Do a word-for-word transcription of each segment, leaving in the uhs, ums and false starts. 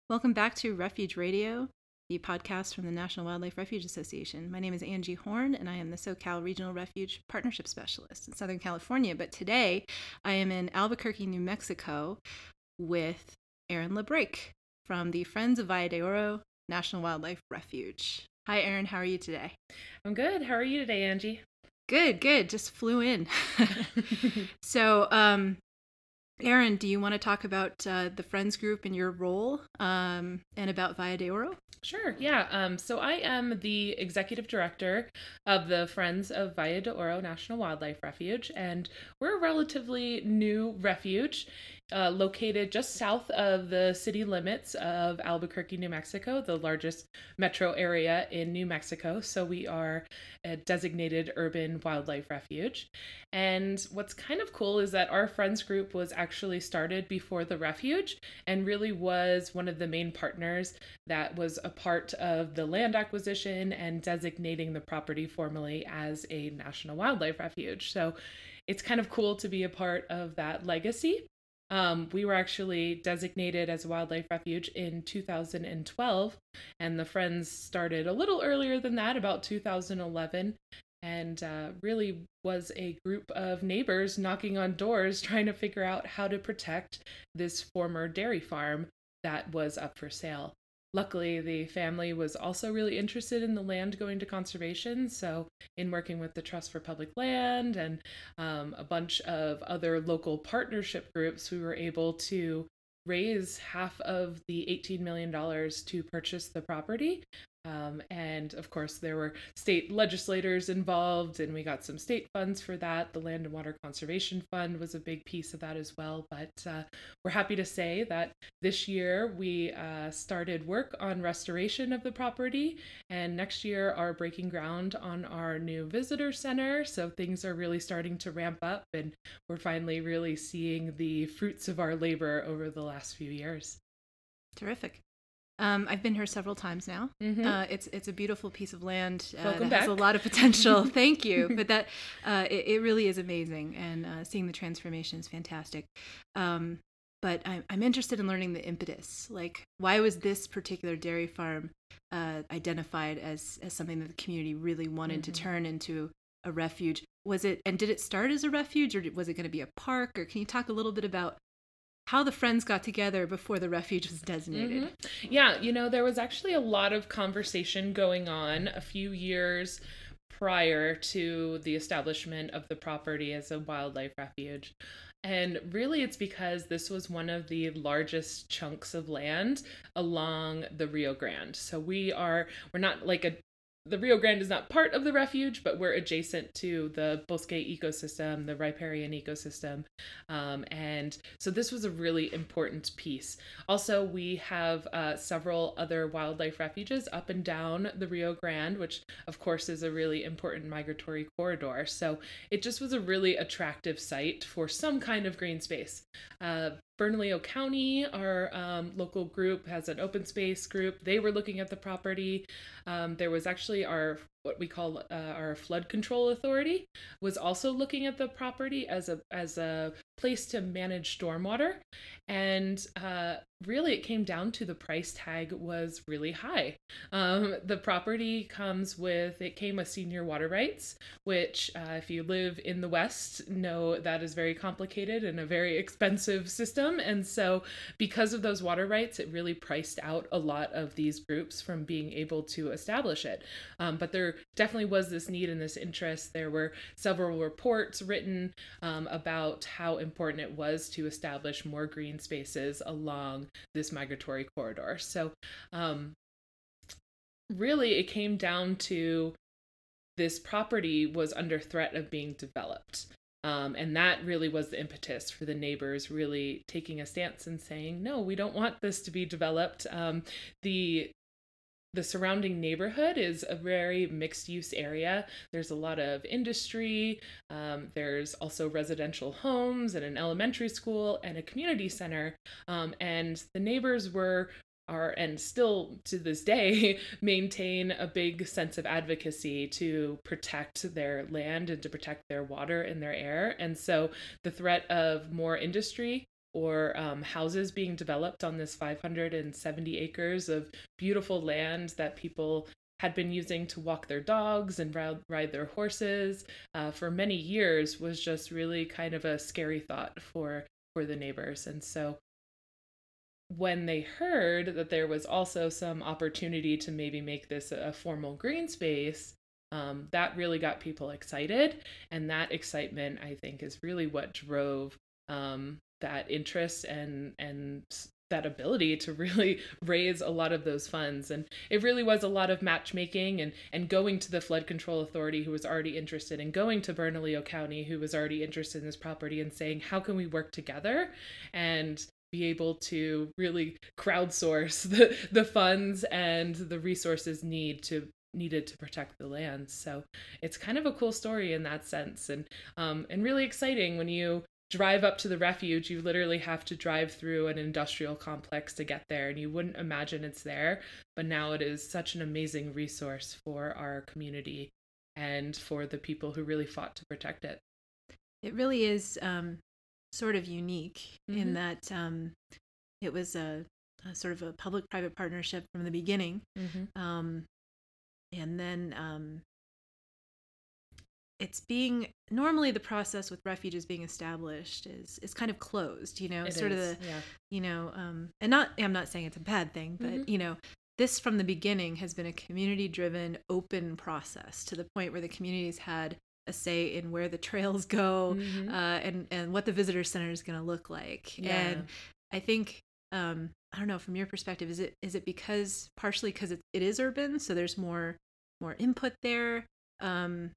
Welcome back to Refuge Radio, the podcast from the National Wildlife Refuge Association. My name is Angie Horn, and I am the SoCal Regional Refuge Partnership Specialist in Southern California. But today, I am in Albuquerque, New Mexico, with Erin LeBrake from the Friends of Valle de Oro National Wildlife Refuge. Hi, Erin. How are you today? I'm good. How are you today, Angie? Good, good. Just flew in. so, um, Erin, do you want to talk about uh, the Friends group and your role um, and about Valle de Oro? Sure, yeah. Um, so I am the executive director of the Friends of Valle de Oro National Wildlife Refuge, and we're a relatively new refuge uh, located just south of the city limits of Albuquerque, New Mexico, the largest metro area in New Mexico. So we are a designated urban wildlife refuge. And what's kind of cool is that our Friends group was actually started before the refuge and really was one of the main partners that was a part of the land acquisition and designating the property formally as a national wildlife refuge. So it's kind of cool to be a part of that legacy. Um, we were actually designated as a wildlife refuge in two thousand twelve, and the Friends started a little earlier than that, about two thousand eleven, and uh, really was a group of neighbors knocking on doors trying to figure out how to protect this former dairy farm that was up for sale. Luckily, the family was also really interested in the land going to conservation. So, in working with the Trust for Public Land and um, a bunch of other local partnership groups, we were able to raise half of the eighteen million dollars to purchase the property. Um, and of course, there were state legislators involved, and we got some state funds for that. The Land and Water Conservation Fund was a big piece of that as well. But uh, we're happy to say that this year we uh, started work on restoration of the property, and next year are breaking ground on our new visitor center. So things are really starting to ramp up, and we're finally really seeing the fruits of our labor over the last few years. Terrific. Um, I've been here several times now. Mm-hmm. Uh, it's it's a beautiful piece of land uh, Welcome that has back. a lot of potential. Thank you, but that uh, it, it really is amazing, and uh, seeing the transformation is fantastic. Um, but I'm I'm interested in learning the impetus. Like, why was this particular dairy farm uh, identified as as something that the community really wanted mm-hmm. to turn into a refuge? Was it, and did it start as a refuge, or was it going to be a park? Or can you talk a little bit about how the Friends got together before the refuge was designated? Mm-hmm. Yeah, you know, there was actually a lot of conversation going on a few years prior to the establishment of the property as a wildlife refuge. And really, it's because this was one of the largest chunks of land along the Rio Grande. So we are, we're not like a the Rio Grande is not part of the refuge, but we're adjacent to the Bosque ecosystem, the riparian ecosystem. Um, and so this was a really important piece. Also, we have uh, several other wildlife refuges up and down the Rio Grande, which of course is a really important migratory corridor. So it just was a really attractive site for some kind of green space. Uh, Bernalillo County, our um, local group, has an open space group. They were looking at the property. Um, there was actually our, what we call uh, our flood control authority, was also looking at the property as a as a place to manage stormwater. And uh, really, it came down to the price tag was really high. Um, the property comes with, it came with senior water rights, which uh, if you live in the West, know that is very complicated and a very expensive system. And so because of those water rights, it really priced out a lot of these groups from being able to establish it. Um, but there definitely was this need and this interest. There were several reports written um, about how important it was to establish more green spaces along this migratory corridor. So um, really, it came down to this property was under threat of being developed. Um, and that really was the impetus for the neighbors really taking a stance and saying, no, we don't want this to be developed. Um, the The surrounding neighborhood is a very mixed use area. There's a lot of industry. Um, there's also residential homes and an elementary school and a community center. Um, and the neighbors were are and still to this day maintain a big sense of advocacy to protect their land and to protect their water and their air. And so the threat of more industry or um, houses being developed on this five hundred seventy acres of beautiful land that people had been using to walk their dogs and ride, ride their horses uh, for many years was just really kind of a scary thought for for the neighbors. And so when they heard that there was also some opportunity to maybe make this a formal green space, um, that really got people excited. And that excitement, I think, is really what drove um, that interest and and that ability to really raise a lot of those funds. And it really was a lot of matchmaking and and going to the Flood Control Authority, who was already interested, and going to Bernalillo County, who was already interested in this property, and saying, how can we work together and be able to really crowdsource the, the funds and the resources need to needed to protect the land. So it's kind of a cool story in that sense, and um, and really exciting. When you drive up to the refuge, you literally have to drive through an industrial complex to get there, and you wouldn't imagine it's there, but now it is such an amazing resource for our community and for the people who really fought to protect it. It really is um, sort of unique mm-hmm. in that um, it was a, a sort of a public-private partnership from the beginning. Mm-hmm. Um, and then um, it's being, normally the process with refuges being established is is kind of closed, you know, it sort is, of the, yeah. you know, um, and not, I'm not saying it's a bad thing, but, mm-hmm. you know, this from the beginning has been a community-driven, open process to the point where the community's had a say in where the trails go mm-hmm. uh, and, and what the visitor center is going to look like. Yeah. And I think, um, I don't know, from your perspective, is it is it because, partially because it, it is urban, so there's more more input there? Um,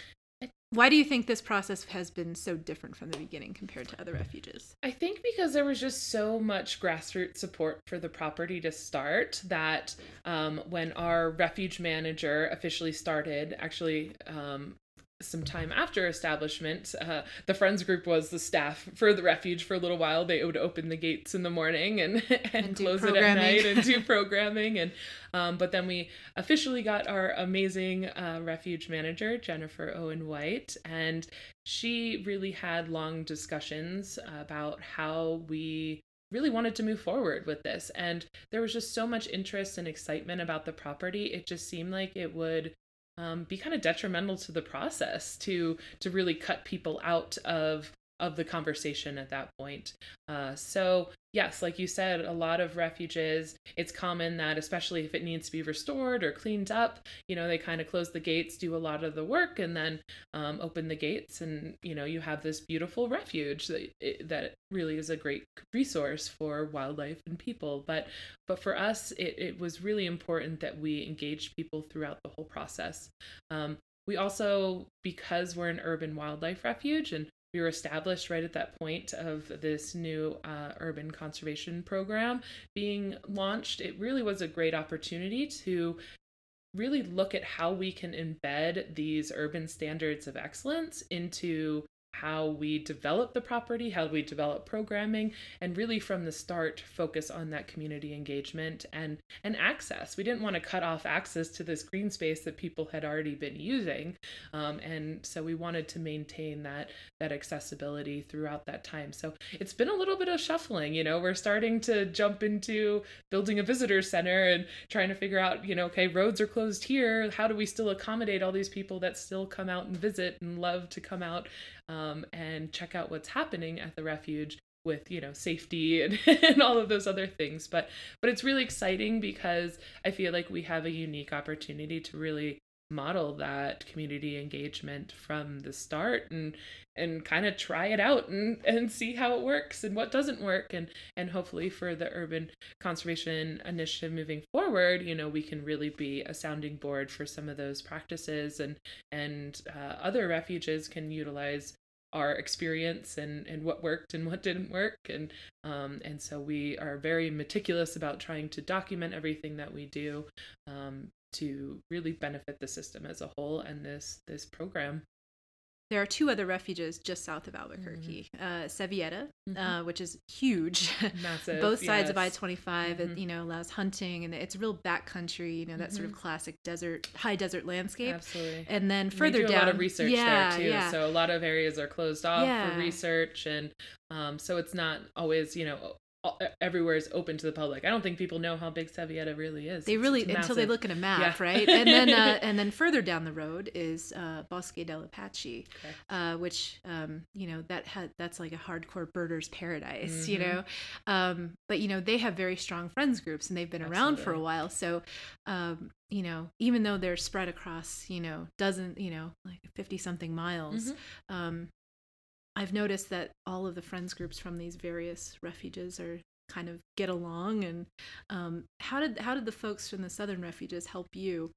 why do you think this process has been so different from the beginning compared to other refuges? I think because there was just so much grassroots support for the property to start that um, when our refuge manager officially started, actually um, some time after establishment, uh, the Friends group was the staff for the refuge for a little while. They would open the gates in the morning and and, and close it at night and do programming. And um, but then we officially got our amazing uh, refuge manager, Jennifer Owen White, and she really had long discussions about how we really wanted to move forward with this. And there was just so much interest and excitement about the property. It just seemed like it would Um, be kind of detrimental to the process to to really cut people out of of the conversation at that point. Uh, so yes, like you said, a lot of refuges, it's common that, especially if it needs to be restored or cleaned up, you know, they kind of close the gates, do a lot of the work, and then um, open the gates, and you know, you have this beautiful refuge that it, that really is a great resource for wildlife and people. But but for us, it it was really important that we engaged people throughout the whole process. Um, we also, because we're an urban wildlife refuge, and we were established right at that point of this new uh, urban conservation program being launched, it really was a great opportunity to really look at how we can embed these urban standards of excellence into how we develop the property, how we develop programming, and really from the start focus on that community engagement and and access. We didn't want to cut off access to this green space that people had already been using, um, and so we wanted to maintain that that accessibility throughout that time. So it's been a little bit of shuffling. You know, we're starting to jump into building a visitor center and trying to figure out, you know, okay, roads are closed here. How do we still accommodate all these people that still come out and visit and love to come out Um, and check out what's happening at the refuge with, you know, safety and, and all of those other things. But but it's really exciting because I feel like we have a unique opportunity to really model that community engagement from the start and and kind of try it out and, and see how it works and what doesn't work. And, and hopefully for the Urban Conservation Initiative moving forward, you know, we can really be a sounding board for some of those practices, and, and uh, other refuges can utilize our experience and, and what worked and what didn't work. And, um, and so we are very meticulous about trying to document everything that we do um, to really benefit the system as a whole and this, this program. there are two other refuges just south of Albuquerque. Mm-hmm. Uh, Sevieta, mm-hmm. uh, which is huge. Massive. Both sides yes. of I twenty-five. Mm-hmm. It, you know, allows hunting, and it's a real backcountry, you know, that mm-hmm. sort of classic desert, high desert landscape. Absolutely. And then further we do down. a lot of research yeah, there, too. Yeah. So a lot of areas are closed off yeah. for research. And um, so it's not always, you know, everywhere is open to the public. I don't think people know how big Sevieta really is. They it's, really, it's until they look at a map, yeah. right? And then uh, and then further down the road is uh, Bosque del Apache, okay. uh, which, um, you know, that had, that's like a hardcore birder's paradise, mm-hmm. you know? Um, but, you know, they have very strong friends groups, and they've been Absolutely. around for a while. So, um, you know, even though they're spread across, you know, dozen, you know, like fifty something miles, mm-hmm. um, I've noticed that all of the friends groups from these various refuges are kind of get along. And um, how did how did the folks from the southern refuges help you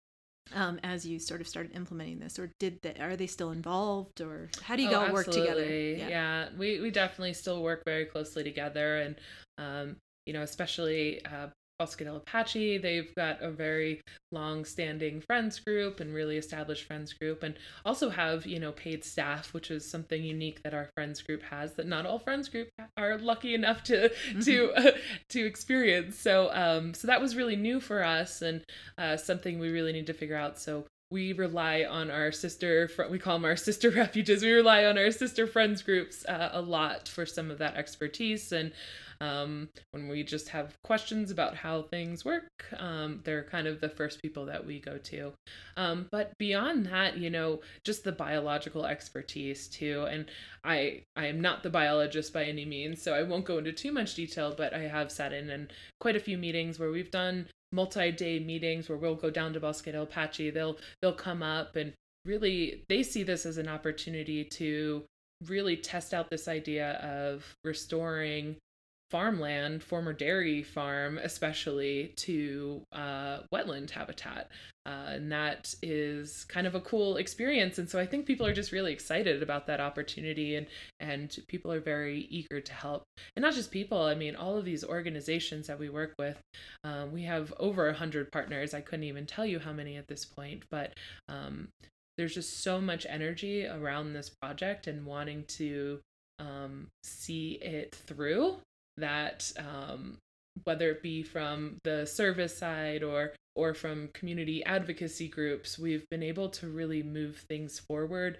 um, as you sort of started implementing this, or did they, are they still involved, or how do you oh, all work together? Yeah. yeah, we we definitely still work very closely together, and um, you know, especially uh, Bosque del Apache, they've got a very long-standing friends group and really established friends group, and also have, you know, paid staff, which is something unique that our friends group has that not all friends group are lucky enough to mm-hmm. to uh, to experience. So um, so that was really new for us, and uh, something we really need to figure out. So we rely on our sister, we call them our sister refuges. We rely on our sister friends groups uh, a lot for some of that expertise. And um, when we just have questions about how things work, um, they're kind of the first people that we go to. Um, but beyond that, you know, just the biological expertise too. And I, I am not the biologist by any means, so I won't go into too much detail, but I have sat in in quite a few meetings where we've done multi-day meetings where we'll go down to Bosque del Apache. They'll they'll come up, and really they see this as an opportunity to really test out this idea of restoring farmland, former dairy farm, especially to uh, wetland habitat. Uh, and that is kind of a cool experience. And so I think people are just really excited about that opportunity, and, and people are very eager to help. And not just people, I mean, all of these organizations that we work with, um, we have over a hundred partners. I couldn't even tell you how many at this point, but um, there's just so much energy around this project and wanting to um, see it through, that um, whether it be from the service side or or from community advocacy groups, we've been able to really move things forward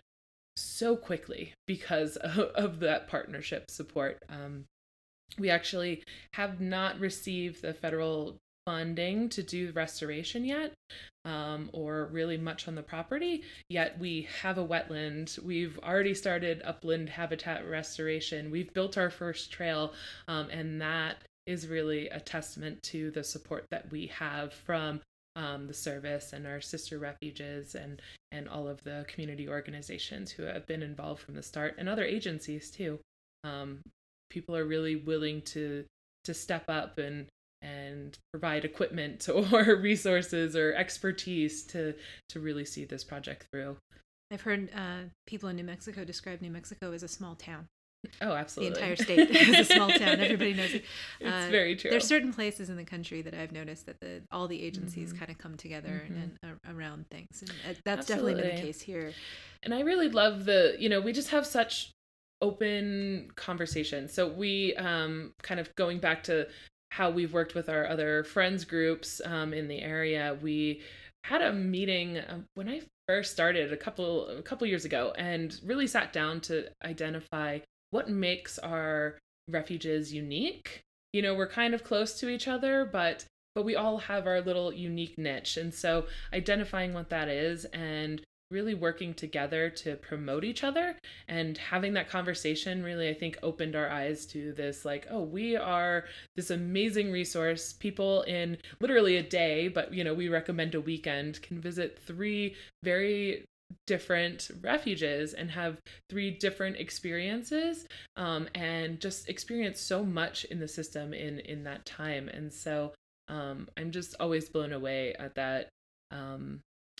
so quickly because of, of that partnership support. Um, we actually have not received the federal funding to do restoration yet, um, or really much on the property, yet we have a wetland. We've already started upland habitat restoration. We've built our first trail, um, and that is really a testament to the support that we have from um, the service and our sister refuges, and, and all of the community organizations who have been involved from the start, and other agencies too. Um, people are really willing to to step up and and provide equipment or resources or expertise to to really see this project through. I've heard uh, people in New Mexico describe New Mexico as a small town. Oh, absolutely. The entire state is a small town. Everybody knows it. It's uh, very true. There's certain places in the country that I've noticed that the all the agencies mm-hmm. kind of come together mm-hmm. and, and uh, around things. And uh, that's absolutely. definitely been the case here. And I really love the, you know, we just have such open conversation. So we um, kind of going back to how we've worked with our other friends groups um, in the area. We had a meeting um, when I first started a couple a couple years ago, and really sat down to identify what makes our refuges unique. You know, we're kind of close to each other, but but we all have our little unique niche. And so identifying what that is and really working together to promote each other and having that conversation really, I think, opened our eyes to this, like, oh, we are this amazing resource. People in literally a day, but, you know, we recommend a weekend, can visit three very different refuges and have three different experiences, um, and just experience so much in the system in, in that time. And so um, I'm just always blown away at that, um,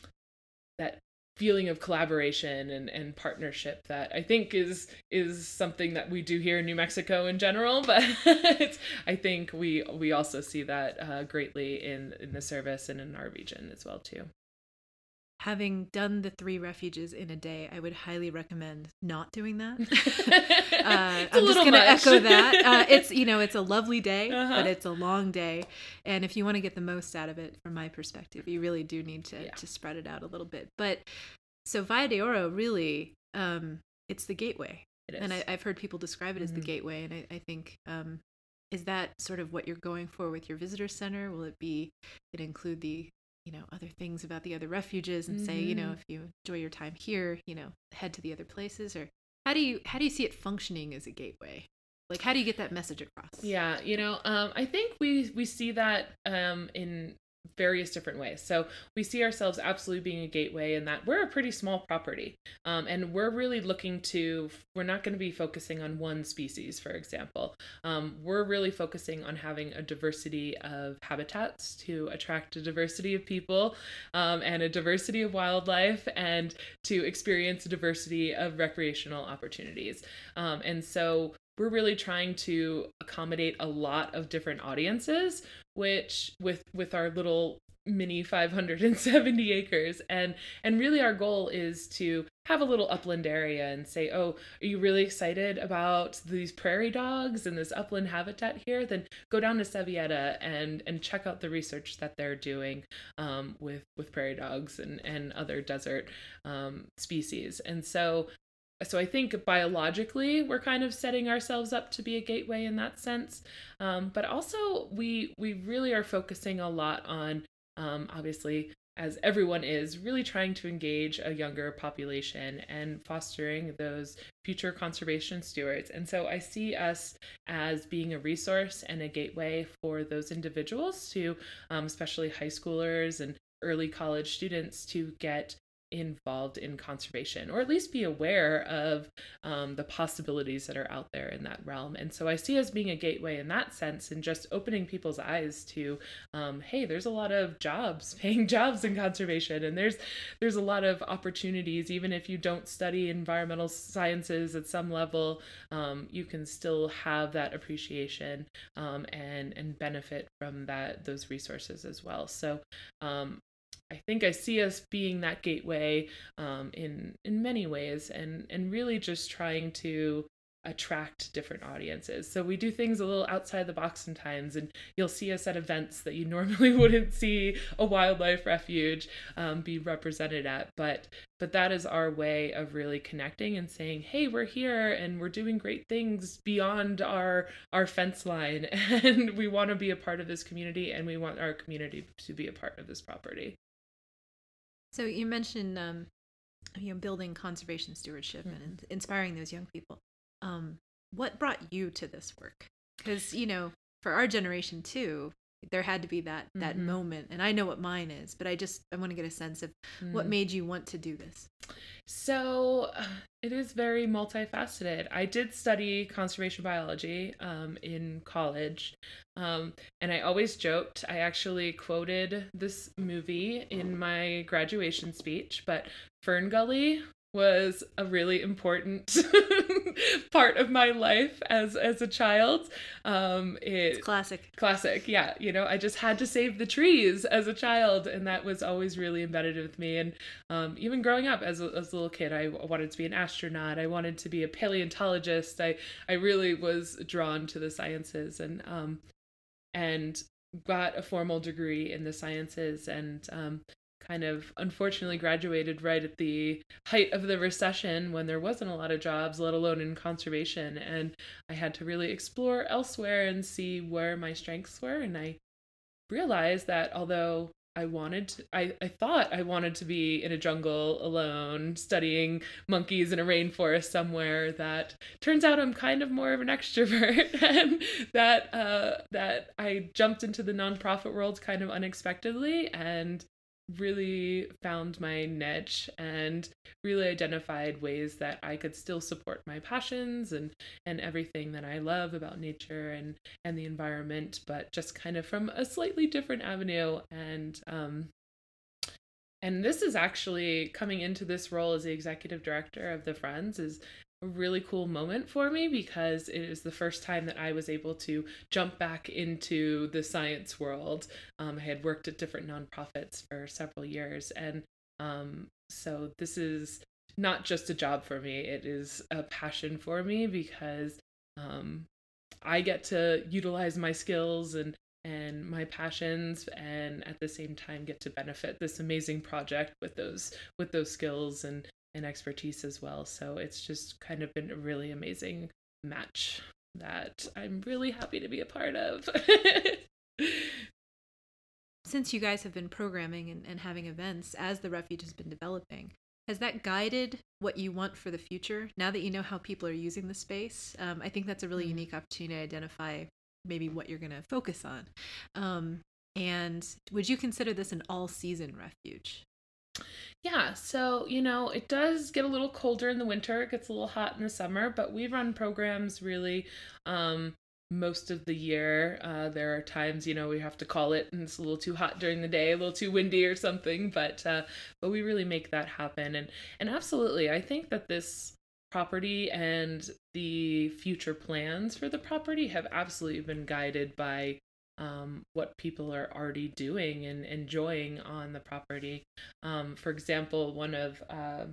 that feeling of collaboration and, and partnership that I think is is something that we do here in New Mexico in general, but it's, I think we we also see that uh, greatly in, in the service and in our region as well too. having done the three refuges in a day, I would highly recommend not doing that. uh, I'm just going to echo that. Uh, it's, you know, it's a lovely day, uh-huh. but it's a long day. And if you want to get the most out of it, from my perspective, you really do need to, yeah. to spread it out a little bit. But so Valle de Oro, really, um, it's the gateway. It is. And I, I've heard people describe it as mm-hmm. the gateway. And I, I think, um, is that sort of what you're going for with your visitor center? Will it be, it include the, you know, other things about the other refuges and mm-hmm. say, you know, if you enjoy your time here, you know, head to the other places? Or how do you, how do you see it functioning as a gateway? Like, how do you get that message across? Yeah. You know, um, I think we, we see that, um, in various different ways. So we see ourselves absolutely being a gateway in that we're a pretty small property. Um, and we're really looking to, we're not going to be focusing on one species, for example. Um, we're really focusing on having a diversity of habitats to attract a diversity of people, um, and a diversity of wildlife, and to experience a diversity of recreational opportunities. Um, and so we're really trying to accommodate a lot of different audiences, which with with our little mini five hundred seventy acres. And and really our goal is to have a little upland area and say, oh, are you really excited about these prairie dogs and this upland habitat here? Then go down to Sevieta and and check out the research that they're doing um, with, with prairie dogs and, and other desert um, species. And so So I think biologically, we're kind of setting ourselves up to be a gateway in that sense. Um, but also, we we really are focusing a lot on, um, obviously, as everyone is, really trying to engage a younger population and fostering those future conservation stewards. And so I see us as being a resource and a gateway for those individuals to, um, especially high schoolers and early college students, to get involved in conservation, or at least be aware of um, the possibilities that are out there in that realm. And so I see us being a gateway in that sense, and just opening people's eyes to, um, hey, there's a lot of jobs, paying jobs in conservation, and there's there's a lot of opportunities. Even if you don't study environmental sciences at some level, um, you can still have that appreciation um, and and benefit from that those resources as well. So um, I think I see us being that gateway um, in in many ways, and and really just trying to attract different audiences. So we do things a little outside the box sometimes, and you'll see us at events that you normally wouldn't see a wildlife refuge um, be represented at. But but that is our way of really connecting and saying, hey, we're here and we're doing great things beyond our our fence line, and we want to be a part of this community, and we want our community to be a part of this property. So you mentioned, um, you know, building conservation stewardship mm-hmm. and inspiring those young people. Um, what brought you to this work? Because, you know, for our generation too, there had to be that that mm-hmm. moment, and I know what mine is, but I just I want to get a sense of mm. what made you want to do this. So uh, it is very multifaceted. I did study conservation biology um, in college, um, and I always joked. I actually quoted this movie in my graduation speech, but Fern Gully was a really important part of my life as as a child. Um, it, it's classic. Classic, yeah. You know, I just had to save the trees as a child, and that was always really embedded with me. And um, even growing up as a, as a little kid, I wanted to be an astronaut. I wanted to be a paleontologist. I I really was drawn to the sciences, and um, and got a formal degree in the sciences, and um, kind of unfortunately graduated right at the height of the recession when there wasn't a lot of jobs, let alone in conservation. And I had to really explore elsewhere and see where my strengths were. And I realized that although I wanted to, I, I thought I wanted to be in a jungle alone, studying monkeys in a rainforest somewhere, that turns out I'm kind of more of an extrovert, and that uh, that I jumped into the nonprofit world kind of unexpectedly, and really found my niche and really identified ways that I could still support my passions and and everything that I love about nature and and the environment, but just kind of from a slightly different avenue. And um and this is actually, coming into this role as the executive director of the Friends is a really cool moment for me, because it is the first time that I was able to jump back into the science world. Um, I had worked at different nonprofits for several years, and Um, so this is not just a job for me, it is a passion for me because um, I get to utilize my skills and and my passions, and at the same time get to benefit this amazing project with those with those skills and and expertise as well. So it's just kind of been a really amazing match that I'm really happy to be a part of. Since you guys have been programming and, and having events as the refuge has been developing, has that guided what you want for the future? Now that you know how people are using the space, um, I think that's a really mm-hmm. unique opportunity to identify maybe what you're going to focus on. Um, and would you consider this an all-season refuge? Yeah, so, you know, it does get a little colder in the winter. It gets a little hot in the summer, but we run programs really um, most of the year. Uh, there are times, you know, we have to call it and it's a little too hot during the day, a little too windy or something, but uh, but we really make that happen. And, and absolutely, I think that this property and the future plans for the property have absolutely been guided by um, what people are already doing and enjoying on the property. Um, for example, one of uh,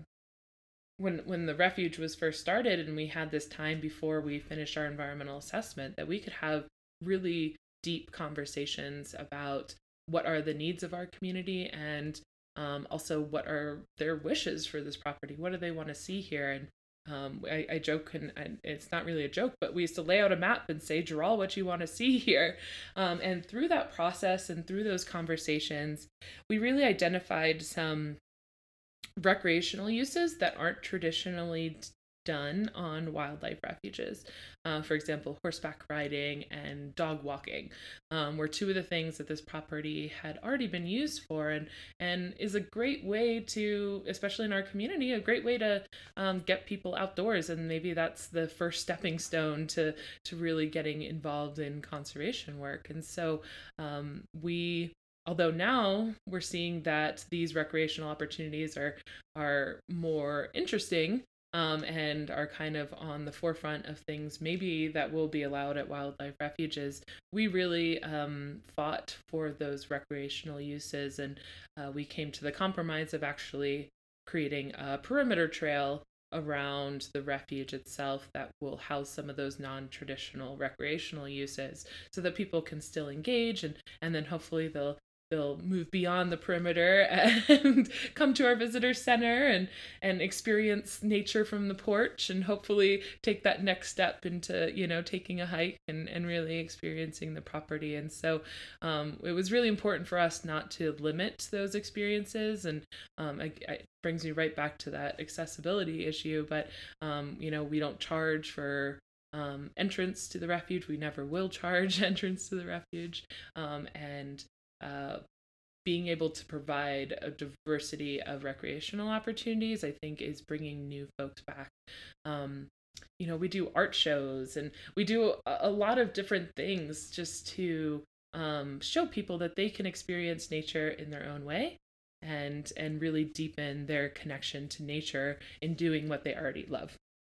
when when the refuge was first started and we had this time before we finished our environmental assessment that we could have really deep conversations about what are the needs of our community and um, also what are their wishes for this property. What do they want to see here? And Um, I, I joke, and, and it's not really a joke, but we used to lay out a map and say, draw what you want to see here. Um, and through that process and through those conversations, we really identified some recreational uses that aren't traditionally done on wildlife refuges. Uh, for example, horseback riding and dog walking um, were two of the things that this property had already been used for, and and is a great way to, especially in our community, a great way to um, get people outdoors. And maybe that's the first stepping stone to to really getting involved in conservation work. And so um, we Although now we're seeing that these recreational opportunities are are more interesting um, and are kind of on the forefront of things maybe that will be allowed at wildlife refuges, we really um, fought for those recreational uses, and uh, we came to the compromise of actually creating a perimeter trail around the refuge itself that will house some of those non-traditional recreational uses so that people can still engage, and and then hopefully they'll they'll move beyond the perimeter and come to our visitor center and and experience nature from the porch, and hopefully take that next step into, you know, taking a hike and, and really experiencing the property. And so um, it was really important for us not to limit those experiences. And um, it, it brings me right back to that accessibility issue. But, um, you know, we don't charge for um, entrance to the refuge. We never will charge entrance to the refuge. Um, and Uh, being able to provide a diversity of recreational opportunities, I think, is bringing new folks back. Um, you know, we do art shows and we do a, a lot of different things just to um, show people that they can experience nature in their own way and and really deepen their connection to nature in doing what they already love.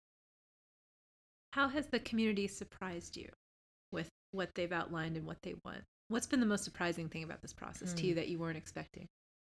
How has the community surprised you with what they've outlined and what they want? What's been the most surprising thing about this process mm. to you that you weren't expecting?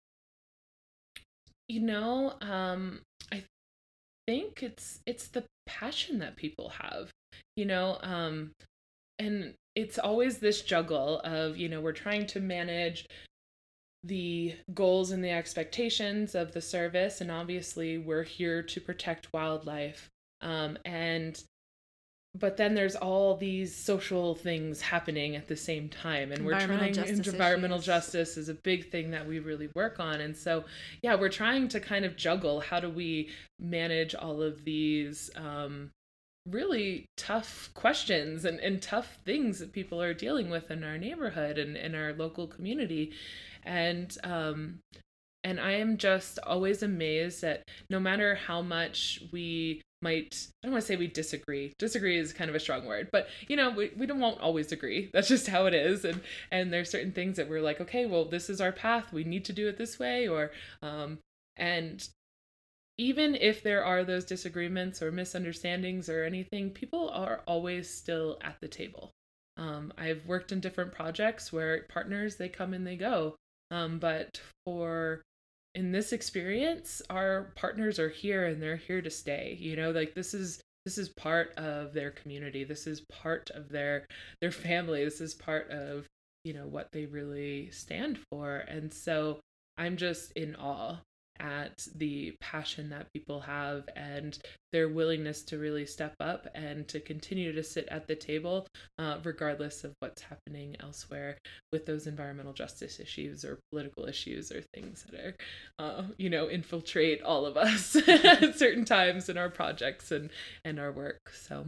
You know, um, I think it's it's the passion that people have, you know, um, and it's always this juggle of, you know, we're trying to manage the goals and the expectations of the service, and obviously we're here to protect wildlife, um, and but then there's all these social things happening at the same time, and we're trying environmental issues. Justice is a big thing that we really work on. And so yeah, we're trying to kind of juggle, how do we manage all of these um really tough questions and, and tough things that people are dealing with in our neighborhood and in our local community. And um and I am just always amazed that no matter how much we might, I don't want to say we disagree. Disagree is kind of a strong word, but you know, we, we don't won't always agree. That's just how it is. And and there's certain things that we're like, okay, well, this is our path. We need to do it this way. Or um and even if there are those disagreements or misunderstandings or anything, people are always still at the table. Um, I've worked in different projects where partners, they come and they go. Um, but for in this experience, our partners are here and they're here to stay. You know, like this is this is part of their community. This is part of their their family. This is part of, you know, what they really stand for. And so I'm just in awe at the passion that people have and their willingness to really step up and to continue to sit at the table, uh, regardless of what's happening elsewhere with those environmental justice issues or political issues or things that are, uh, you know, infiltrate all of us at certain times in our projects and, and our work. So,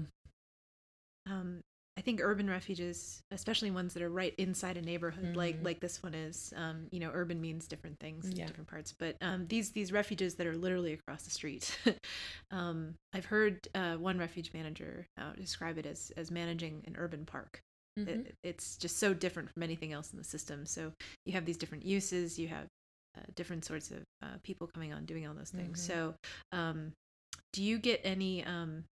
um, I think urban refuges, especially ones that are right inside a neighborhood, mm-hmm. like like this one is, um, you know, urban means different things in yeah. different parts. But um, these these refuges that are literally across the street, um, I've heard uh, one refuge manager uh, describe it as as managing an urban park. Mm-hmm. It, it's just so different from anything else in the system. So you have these different uses, you have uh, different sorts of uh, people coming on doing all those things. Mm-hmm. So um, do you get any um,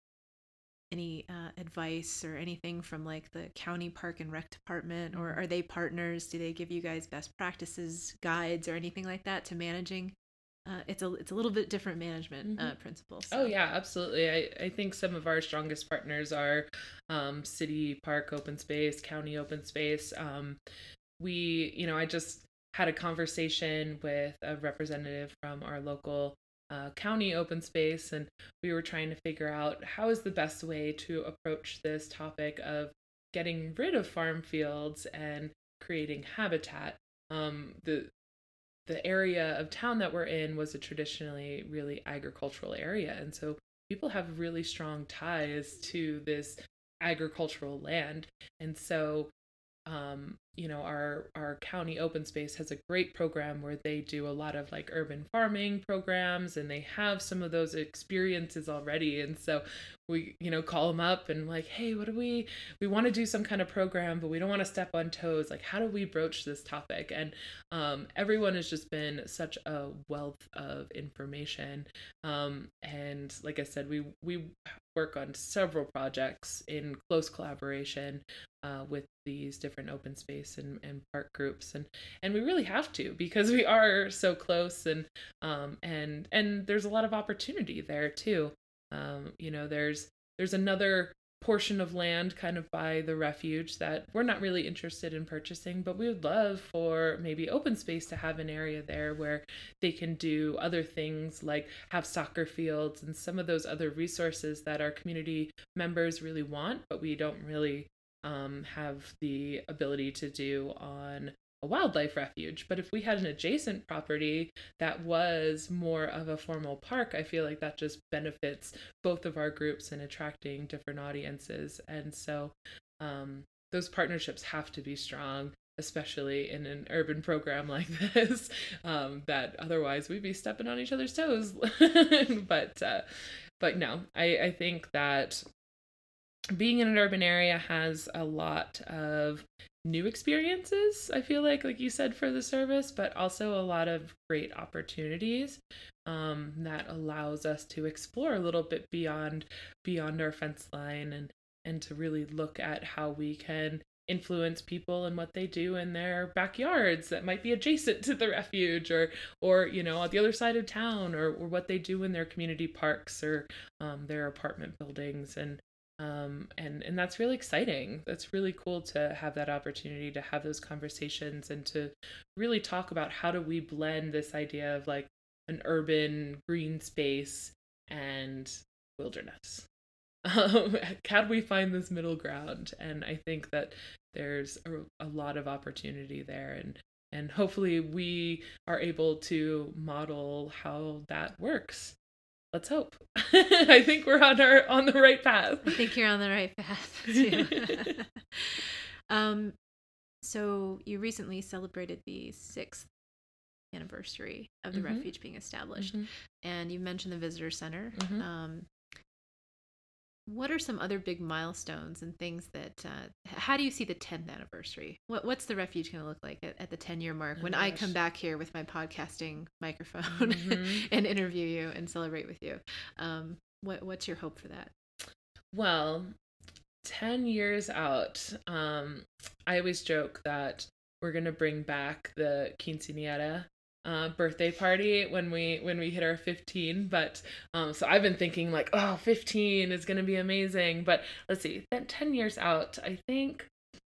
any uh, advice or anything from like the county park and rec department, or are they partners? Do they give you guys best practices, guides, or anything like that to managing? Uh, it's a it's a little bit different management mm-hmm. uh, principles. So. Oh yeah, absolutely. I, I think some of our strongest partners are um, city park open space, county open space. Um, we, you know, I just had a conversation with a representative from our local Uh, county open space, and we were trying to figure out how is the best way to approach this topic of getting rid of farm fields and creating habitat. Um, the the area of town that we're in was a traditionally really agricultural area, and so people have really strong ties to this agricultural land, and so Um, you know, our our county open space has a great program where they do a lot of like urban farming programs, and they have some of those experiences already. And so we, you know, call them up and like, hey, what do we, we want to do some kind of program, but we don't want to step on toes. Like, how do we broach this topic? And um, everyone has just been such a wealth of information. Um, and like I said, we, we work on several projects in close collaboration uh, with these different open space and, and park groups, and and we really have to, because we are so close, and um and and there's a lot of opportunity there too. Um you know, there's there's another portion of land kind of by the refuge that we're not really interested in purchasing, but we would love for maybe open space to have an area there where they can do other things like have soccer fields and some of those other resources that our community members really want, but we don't really um, have the ability to do on a wildlife refuge. But if we had an adjacent property that was more of a formal park, I feel like that just benefits both of our groups in attracting different audiences. And so um, those partnerships have to be strong, especially in an urban program like this, um, that otherwise we'd be stepping on each other's toes. but uh, but no, I, I think that being in an urban area has a lot of new experiences, I feel like, like you said, for the service, but also a lot of great opportunities um, that allows us to explore a little bit beyond beyond our fence line, and and to really look at how we can influence people and what they do in their backyards that might be adjacent to the refuge, or or you know, on the other side of town, or, or what they do in their community parks or um, their apartment buildings. And Um, and, and that's really exciting. That's really cool to have that opportunity to have those conversations and to really talk about how do we blend this idea of like an urban green space and wilderness. Um, how do we find this middle ground? And I think that there's a, a lot of opportunity there, and and hopefully we are able to model how that works. Let's hope. I think we're on our on the right path. I think you're on the right path too. um, so you recently celebrated the sixth anniversary of the mm-hmm. refuge being established, mm-hmm. and you mentioned the visitor center. Mm-hmm. Um, what are some other big milestones and things that? Uh, how do you see the tenth anniversary? What What's the refuge going to look like at, at the ten year mark, oh when gosh. I come back here with my podcasting microphone mm-hmm. and interview you and celebrate with you? Um, what What's your hope for that? Well, ten years out, um, I always joke that we're going to bring back the quinceañera uh, birthday party when we when we hit our fifteen. But um, so I've been thinking like, oh, fifteen is gonna be amazing. But let's see, then ten years out, I think.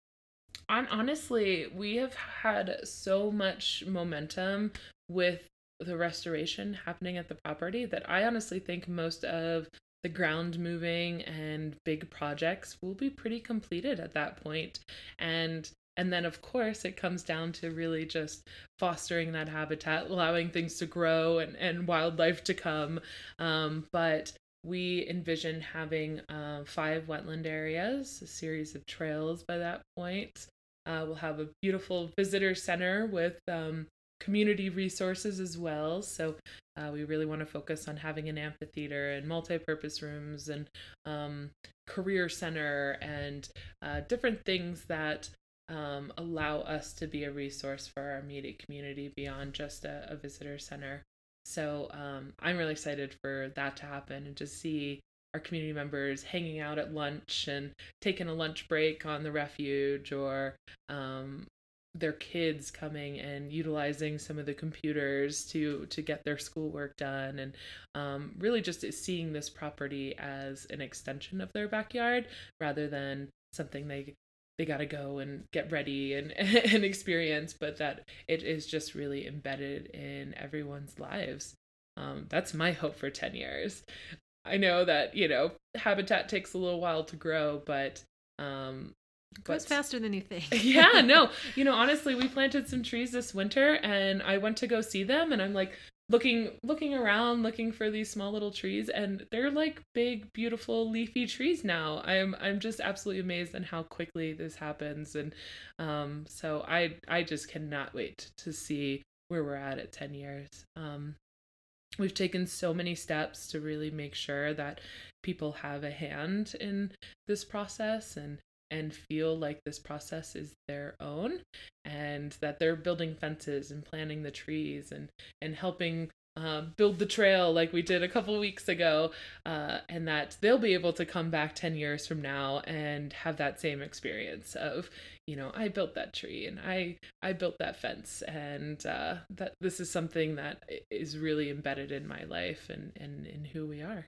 On honestly, we have had so much momentum with the restoration happening at the property that I honestly think most of the ground moving and big projects will be pretty completed at that point. And and then of course it comes down to really just fostering that habitat, allowing things to grow and, and wildlife to come. Um, but we envision having uh, five wetland areas, a series of trails by that point. Uh, we'll have a beautiful visitor center with um, community resources as well. So uh, we really want to focus on having an amphitheater and multi-purpose rooms and um, career center and uh, different things that um, allow us to be a resource for our immediate community beyond just a, a visitor center. So um, I'm really excited for that to happen and to see our community members hanging out at lunch and taking a lunch break on the refuge, or um, their kids coming and utilizing some of the computers to to get their schoolwork done, and um, really just seeing this property as an extension of their backyard rather than something they they got to go and get ready and and experience, but that it is just really embedded in everyone's lives. Um, that's my hope for ten years. I know that, you know, habitat takes a little while to grow, but um it grows faster than you think. Yeah, no. You know, honestly, we planted some trees this winter and I went to go see them and I'm like looking looking around looking for these small little trees, and they're like big beautiful leafy trees now. I'm I'm just absolutely amazed at how quickly this happens, and um so I I just cannot wait to see where we're at at ten years. Um we've taken so many steps to really make sure that people have a hand in this process and and feel like this process is their own, and that they're building fences and planting the trees and and helping uh, build the trail like we did a couple weeks ago, uh, and that they'll be able to come back ten years from now and have that same experience of, you know, I built that tree and I I built that fence, and uh, that this is something that is really embedded in my life and, and in who we are.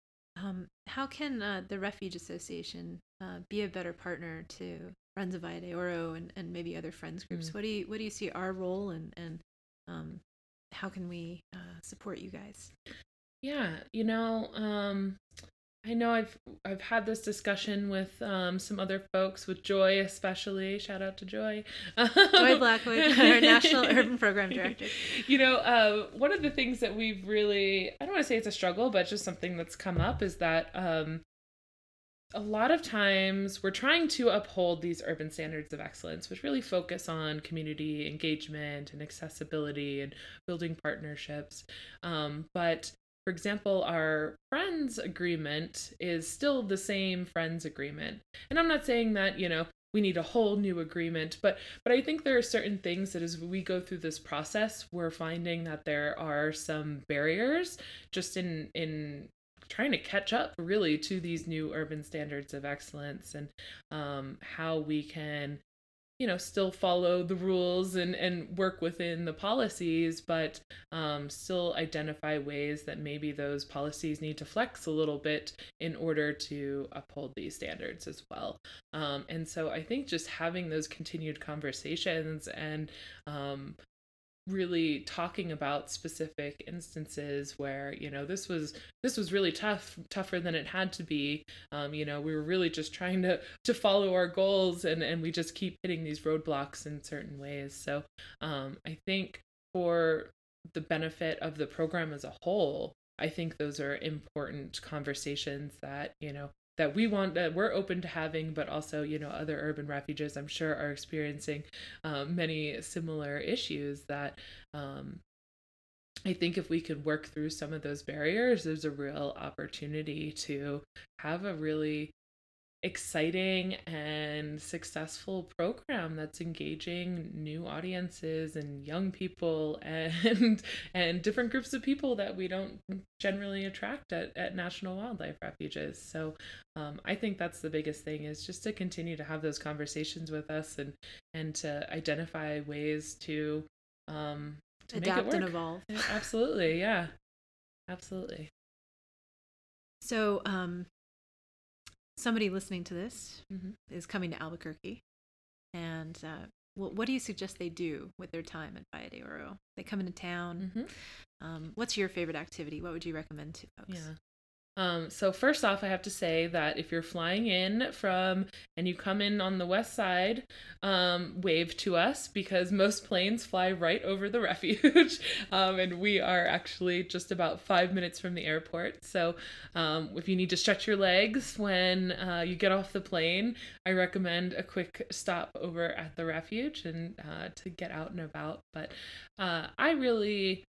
Um, how can uh, the Refuge Association uh, be a better partner to Friends of Valle de Oro and, and maybe other friends groups? Mm. What do you what do you see our role, and and um, how can we uh, support you guys? Yeah, you know, um, I know I've I've had this discussion with um, some other folks, with Joy especially. Shout out to Joy. Joy Blackwood, our National Urban Program Director. You know, uh, one of the things that we've really, I don't want to say it's a struggle, but just something that's come up is that um, a lot of times we're trying to uphold these urban standards of excellence, which really focus on community engagement and accessibility and building partnerships. Um, but for example, our Friends agreement is still the same Friends agreement. And I'm not saying that, you know, we need a whole new agreement, but but I think there are certain things that as we go through this process, we're finding that there are some barriers just in in trying to catch up really to these new urban standards of excellence, and um, how we can, you know, still follow the rules and, and work within the policies, but um, still identify ways that maybe those policies need to flex a little bit in order to uphold these standards as well. Um, and so I think just having those continued conversations and um, really talking about specific instances where, you know, this was this was really tough, tougher than it had to be. Um, you know, we were really just trying to to follow our goals, and and we just keep hitting these roadblocks in certain ways. So um, I think for the benefit of the program as a whole, I think those are important conversations that, you know, that we want, that we're open to having, but also, you know, other urban refuges, I'm sure, are experiencing um, many similar issues that um, I think if we could work through some of those barriers, there's a real opportunity to have a really exciting and successful program that's engaging new audiences and young people and and different groups of people that we don't generally attract at, at national wildlife refuges. So um, I think that's the biggest thing, is just to continue to have those conversations with us and and to identify ways to um, to adapt make it and work. evolve. Yeah, absolutely. Yeah, absolutely. So, um, somebody listening to this Mm-hmm. is coming to Albuquerque, and uh, what, what do you suggest they do with their time at Valle de Oro? They come into town. Mm-hmm. Um, what's your favorite activity? What would you recommend to folks? Yeah. Um, so first off, I have to say that if you're flying in from and you come in on the west side, um, wave to us because most planes fly right over the refuge, um, and we are actually just about five minutes from the airport. So um, if you need to stretch your legs when uh, you get off the plane, I recommend a quick stop over at the refuge and uh, to get out and about. But uh, I really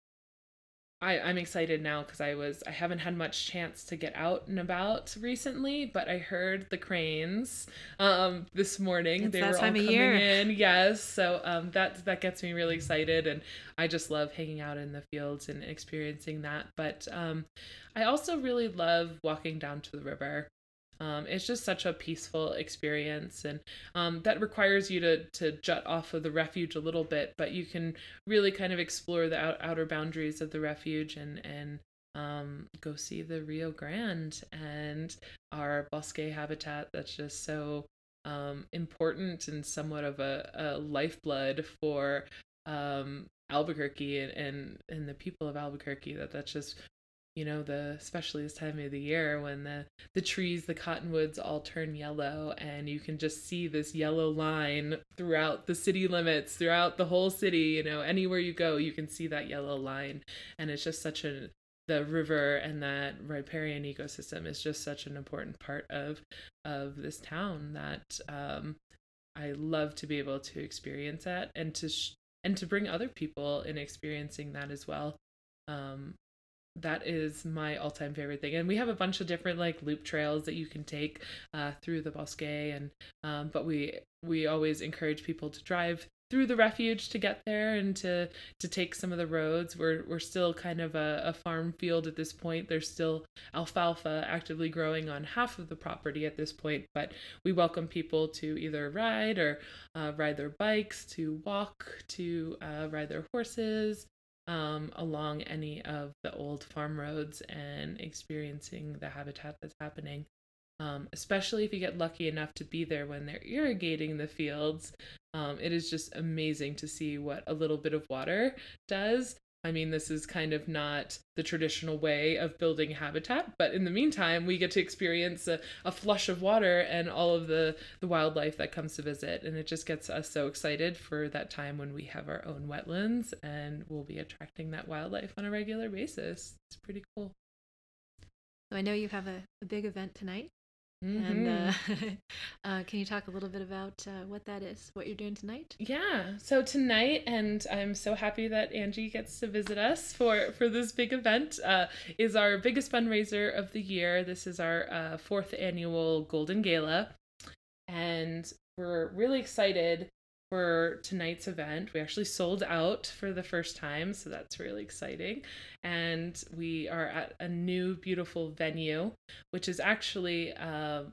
I, I'm excited now because I was I haven't had much chance to get out and about recently, but I heard the cranes um, this morning. It's they that were all time of coming year. in, yes. So um, that that gets me really excited, and I just love hanging out in the fields and experiencing that. But um, I also really love walking down to the river. Um, it's just such a peaceful experience, and um, that requires you to to jut off of the refuge a little bit, but you can really kind of explore the out, outer boundaries of the refuge and and um, go see the Rio Grande and our bosque habitat that's just so um, important and somewhat of a, a lifeblood for um, Albuquerque and, and and the people of Albuquerque. That that's just you know the especially this time of the year when the the trees, the cottonwoods all turn yellow, and you can just see this yellow line throughout the city limits, throughout the whole city. You know, anywhere you go you can see that yellow line, and it's just such a the river and that riparian ecosystem is just such an important part of of this town that um I love to be able to experience that and to sh- and to bring other people in experiencing that as well. um that is my all-time favorite thing, and we have a bunch of different like loop trails that you can take uh, through the bosque, and um, but we we always encourage people to drive through the refuge to get there and to to take some of the roads. We're we're still kind of a, a farm field at this point. There's still alfalfa actively growing on half of the property at this point, but we welcome people to either ride or uh, ride their bikes, to walk, to uh, ride their horses, um, along any of the old farm roads and experiencing the habitat that's happening. Um, especially if you get lucky enough to be there when they're irrigating the fields. Um, it is just amazing to see what a little bit of water does. I mean, this is kind of not the traditional way of building habitat, but in the meantime, we get to experience a, a flush of water and all of the, the wildlife that comes to visit. And it just gets us so excited for that time when we have our own wetlands and we'll be attracting that wildlife on a regular basis. It's pretty cool. So I know you have a, a big event tonight. Mm-hmm. And uh, uh, can you talk a little bit about uh, what that is, what you're doing tonight? Yeah, so tonight, and I'm so happy that Angie gets to visit us for, for this big event, uh, is our biggest fundraiser of the year. This is our uh, fourth annual Golden Gala, and we're really excited for tonight's event. We actually sold out for the first time, so that's really exciting. And we are at a new, beautiful venue, which is actually uh,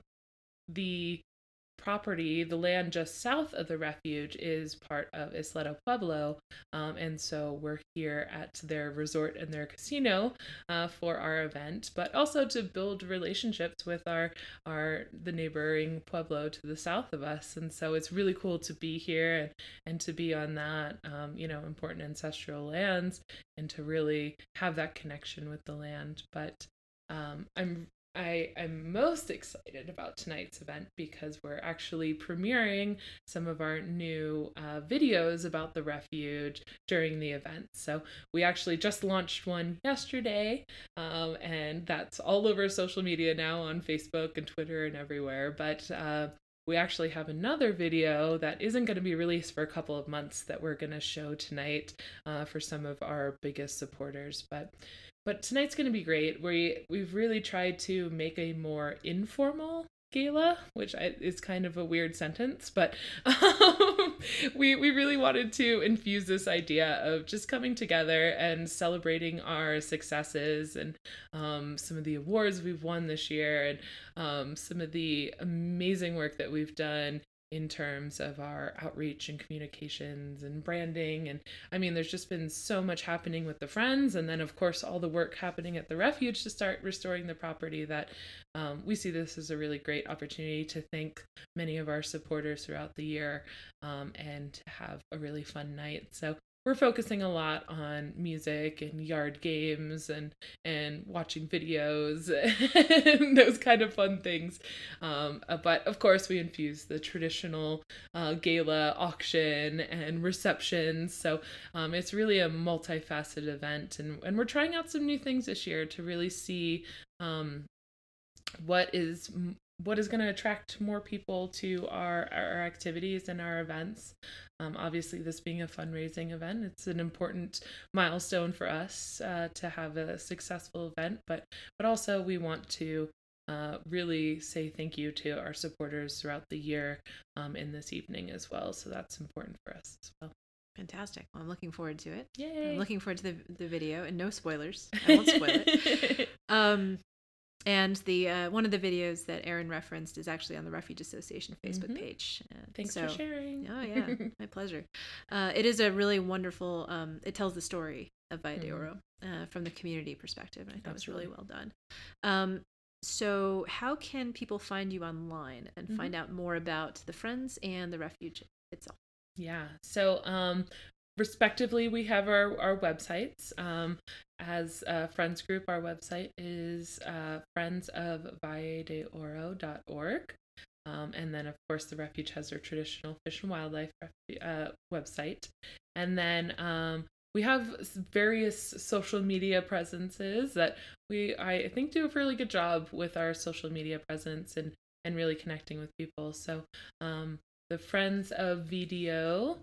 the property, the land just south of the refuge is part of Isleta Pueblo, um, and so we're here at their resort and their casino uh, for our event, but also to build relationships with our our the neighboring pueblo to the south of us. And so it's really cool to be here and, and to be on that um, you know important ancestral lands and to really have that connection with the land. But um, I'm I am most excited about tonight's event because we're actually premiering some of our new uh, videos about the refuge during the event. So we actually just launched one yesterday, um, and that's all over social media now on Facebook and Twitter and everywhere. But uh, we actually have another video that isn't going to be released for a couple of months that we're going to show tonight uh, for some of our biggest supporters. But But tonight's going to be great. We, we've really tried to make a more informal gala, which I, is kind of a weird sentence, but um, we, we really wanted to infuse this idea of just coming together and celebrating our successes and um, some of the awards we've won this year and um, some of the amazing work that we've done in terms of our outreach and communications and branding. And I mean, there's just been so much happening with the Friends, and then of course all the work happening at the Refuge to start restoring the property, that um, we see this as a really great opportunity to thank many of our supporters throughout the year, um, and to have a really fun night. So we're focusing a lot on music and yard games and and watching videos and those kind of fun things. Um, uh, but of course, we infuse the traditional uh, gala, auction, and receptions. So um, it's really a multifaceted event, and and we're trying out some new things this year to really see um, what is what is going to attract more people to our, our activities and our events. Um, obviously, this being a fundraising event, it's an important milestone for us uh, to have a successful event, but but also we want to uh, really say thank you to our supporters throughout the year um, in this evening as well. So that's important for us as well. Fantastic. Well, I'm looking forward to it. Yay! I'm looking forward to the the video, and no spoilers. I won't spoil it. Um, and the uh, one of the videos that Erin referenced is actually on the Refuge Association Facebook mm-hmm. page. Uh, Thanks so, for sharing. Oh yeah, my pleasure. Uh, it is a really wonderful. Um, it tells the story of Valle de Oro mm-hmm. uh, from the community perspective, and I thought Absolutely. It was really well done. Um, so, how can people find you online and mm-hmm. find out more about the Friends and the Refuge itself? Yeah. So, um, respectively, we have our, our websites. Um, as a Friends group, our website is uh, friends of valle de oro dot org. Um, and then, of course, the Refuge has their traditional Fish and Wildlife uh, website. And then um, we have various social media presences that we, I think, do a really good job with our social media presence and, and really connecting with people. So um, the Friends of V D O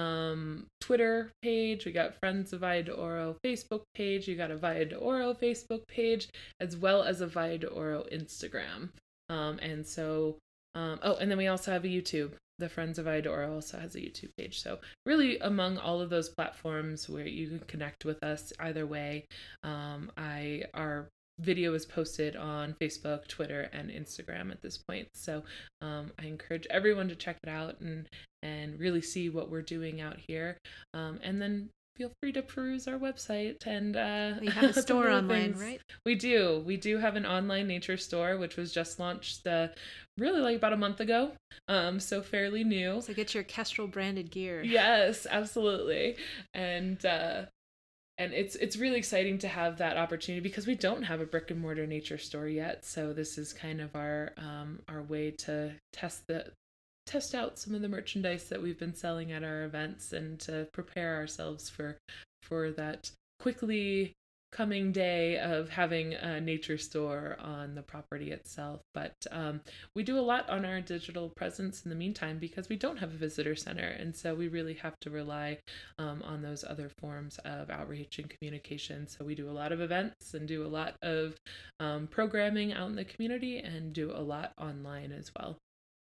um Twitter page, we got Friends of Valle de Oro Facebook page, you got a Valle de Oro Facebook page, as well as a Valle de Oro Instagram. Um and so um oh and then we also have a YouTube. The Friends of Valle de Oro also has a YouTube page. So really, among all of those platforms where you can connect with us either way, um I our video is posted on Facebook, Twitter, and Instagram at this point. So um, I encourage everyone to check it out and and really see what we're doing out here. Um, and then feel free to peruse our website and uh, you have a store online, things. Right? We do. We do have an online nature store, which was just launched uh, really like about a month ago. Um, so fairly new. So get your Kestrel branded gear. Yes, absolutely. And uh, And it's it's really exciting to have that opportunity because we don't have a brick and mortar nature store yet. So this is kind of our um, our way to test the test out some of the merchandise that we've been selling at our events and to prepare ourselves for for that quickly coming day of having a nature store on the property itself. But um, we do a lot on our digital presence in the meantime because we don't have a visitor center, and so we really have to rely um, on those other forms of outreach and communication. So we do a lot of events and do a lot of um, programming out in the community and do a lot online as well.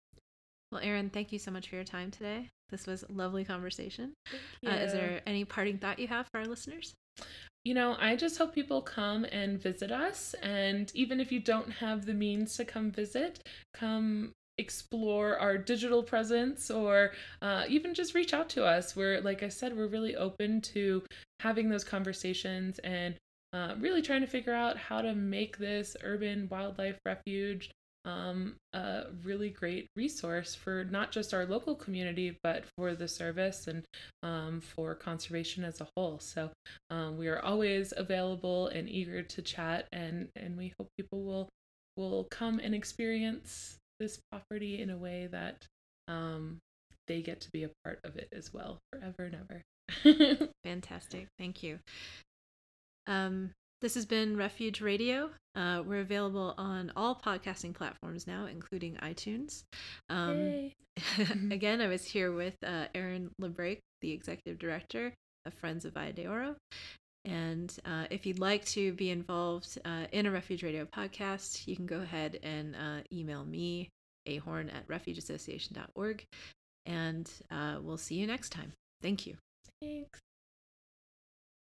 Well, Erin, thank you so much for your time today. This was a lovely conversation. Uh, is there any parting thought you have for our listeners? You know, I just hope people come and visit us. And even if you don't have the means to come visit, come explore our digital presence or uh, even just reach out to us. We're, like I said, we're really open to having those conversations and uh, really trying to figure out how to make this urban wildlife refuge Um, a really great resource for not just our local community, but for the service and um, for conservation as a whole. So um, we are always available and eager to chat, and, and we hope people will will come and experience this property in a way that um, they get to be a part of it as well, forever and ever. Fantastic. Thank you. Um, This has been Refuge Radio. Uh, we're available on all podcasting platforms now, including iTunes. Um, again, I was here with uh, Erin LeBrake, the Executive Director of Friends of Valle de Oro. And uh, if you'd like to be involved uh, in a Refuge Radio podcast, you can go ahead and uh, email me, ahorn at refuge association dot org. And uh, we'll see you next time. Thank you. Thanks.